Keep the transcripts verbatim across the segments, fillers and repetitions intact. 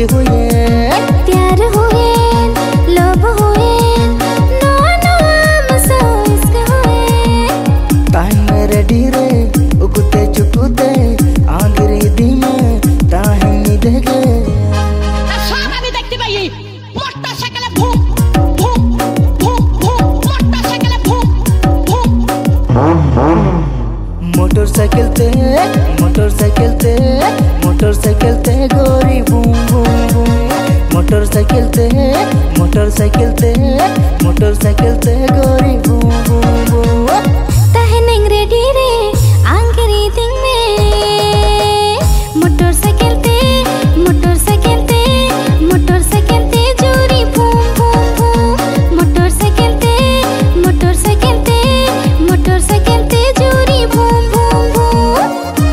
हुए प्यार हुए लोभ हुए नवा नवा मसा इश्क हुए टाइम रेडी रे उकुते चुकुते आंगरी दी में ताहे निदेगे सारा भी देखते भाई motorcycle Bhoom Bhoom Bhoom Bhoom motorcycle Bhoom Bhoom motorcycle ते मोटरसाइकिल ते मोटरसाइकिल ते गोरी बूम बूम बूम मोटरसाइकिल ते मोटरसाइकिल ते मोटरसाइकिल ते गोरी बूम बूम बूम तहनिंग रेडी रे आंगरी दिंग में मोटरसाइकिल ते मोटरसाइकिल ते मोटरसाइकिल ते जोरी बूम बूम बूम मोटरसाइकिल ते मोटरसाइकिल ते मोटरसाइकिल ते जोरी बूम बूम बूम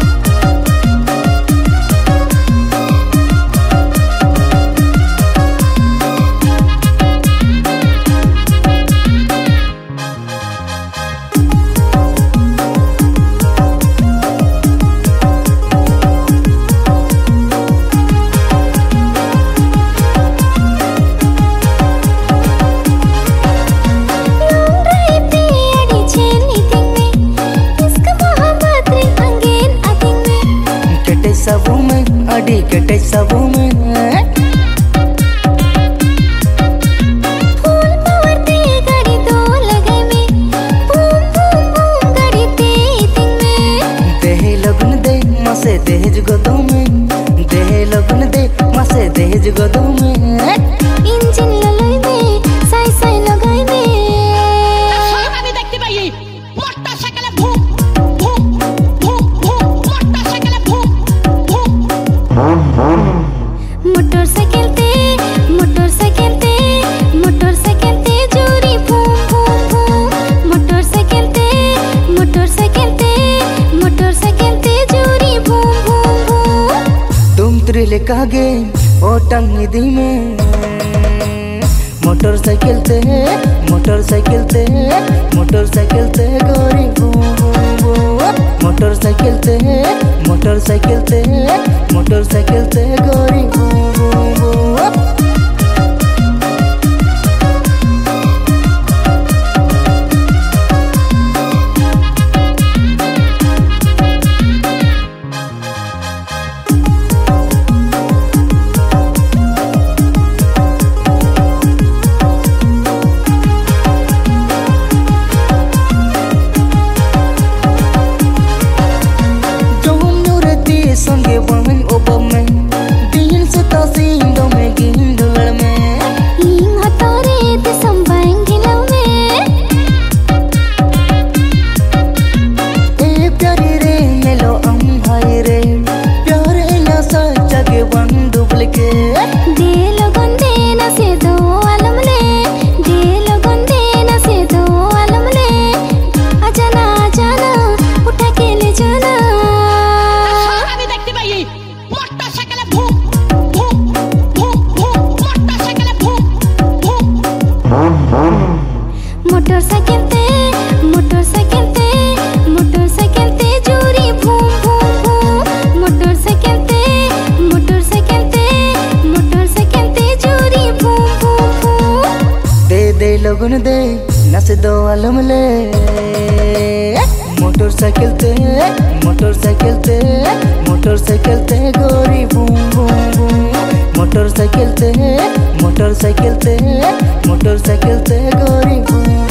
सबू में अड़ी कटे सबू में फूल पवरते गड़ी दो लगे में बूम बूम बूम गड़ी ते तिंग में देह लगन दे मसे देज गोदो में देह लगन दे मसे देज गोदो में इंजन ललोई में साई साई लगाई में सारा भी देखते भाई motorcycle Bhoom Bhoom Bhoom Bhoom motorcycle Bhoom motorcycle ते मोटरसाइकिल ते मोटरसाइकिल ते जोरी बूम बूम बूम मोटरसाइकिल ते मोटरसाइकिल ते मोटरसाइकिल ते जोरी बूम बूम बूम तुम त्रिले कागे ओ टंगी दी में मोटरसाइकिल ते मोटरसाइकिल ते मोटरसाइकिल ते गोरी बूम बूम बूम मोटरसाइकिल ते मोटरसाइकिल ते मोटरसाइकिल ते गोरी बूम बूम बूम संगे बहन ओबम में दिन से तासीन दो में गिन दुलड़ में इन हतारे ते संबाएं गिलव में ए प्यारी रे ये लो हम हाय रे प्यारे ना सच्चा के वन डुप्लीकेट दे लगन दे ना से दो आलम ले दे लगन दे ना से दो आलम ले आजाना आजाना उठा के ले जाना motorcycle Bhoom Bhoom Bhoom Bhoom motorcycle Bhoom Bhoom motorcycle ते मोटरसाइकिल ते मोटरसाइकिल ते जोरी बूम बूम बूम मोटरसाइकिल ते मोटरसाइकिल ते मोटरसाइकिल ते जोरी बूम बूम बूम दे दे लगन दे नस दो आलम ले मोटरसाइकिल ते मोटरसाइकिल ते मोटरसाइकिल ते गोरी बूम बूम बूम मोटरसाइकिल ते मोटरसाइकिल ते मोटरसाइकिल ते गोरी बूम